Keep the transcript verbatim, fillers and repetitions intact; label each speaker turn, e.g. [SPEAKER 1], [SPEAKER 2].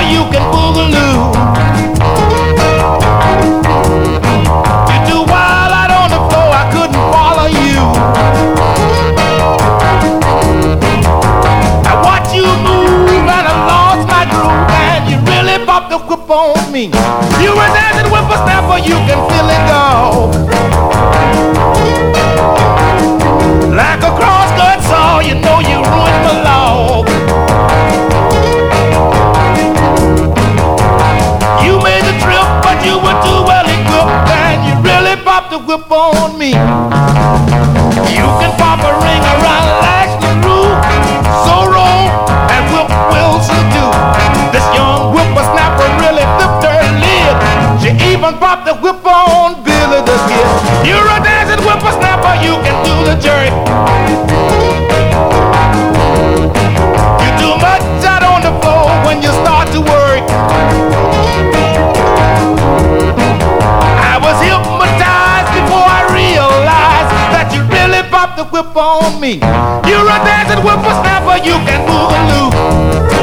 [SPEAKER 1] you can boogaloo. You're too wild out on the floor, I couldn't follow you. I watch you move and I lost my groove, and you really popped the whip on me. You were dancing whippersnapper, you can feel it go. Like a cross-cut saw, you know you ruined my log. You made the trip, but you were too well equipped, and you really popped the whip on me. You can pop a ring around Lax LaRue, so wrong, and Whip Wilson too. This young whippersnapper really flipped her lid. She even popped the whip on Billy the Kid. You're a dancing whippersnapper, you can do the jerk. You're too much out on the floor when you start to work. I was hypnotized before I realized that you really popped the whip on me. You're a dancing whippersnapper, you can boogaloo.